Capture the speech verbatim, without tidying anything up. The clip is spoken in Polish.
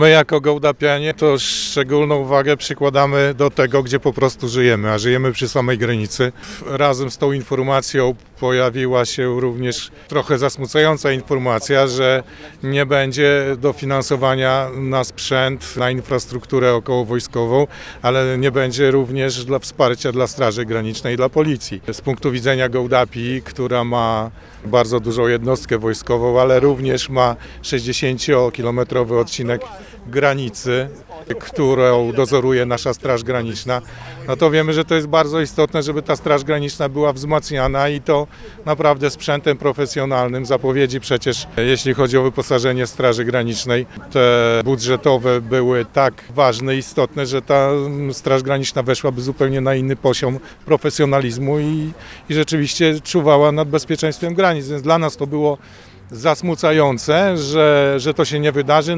My jako Gołdapianie to szczególną uwagę przykładamy do tego, gdzie po prostu żyjemy, a żyjemy przy samej granicy. Razem z tą informacją pojawiła się również trochę zasmucająca informacja, że nie będzie dofinansowania na sprzęt, na infrastrukturę okołowojskową, ale nie będzie również dla wsparcia dla Straży Granicznej i dla Policji. Z punktu widzenia Gołdapii, która ma bardzo dużą jednostkę wojskową, ale również ma sześćdziesięciokilometrowy odcinek granicy, którą dozoruje nasza Straż Graniczna, no to wiemy, że to jest bardzo istotne, żeby ta Straż Graniczna była wzmacniana i to naprawdę sprzętem profesjonalnym. Zapowiedzi przecież, jeśli chodzi o wyposażenie Straży Granicznej, te budżetowe były tak ważne i istotne, że ta Straż Graniczna weszłaby zupełnie na inny poziom profesjonalizmu i, i rzeczywiście czuwała nad bezpieczeństwem granic, więc dla nas to było zasmucające, że, że to się nie wydarzy.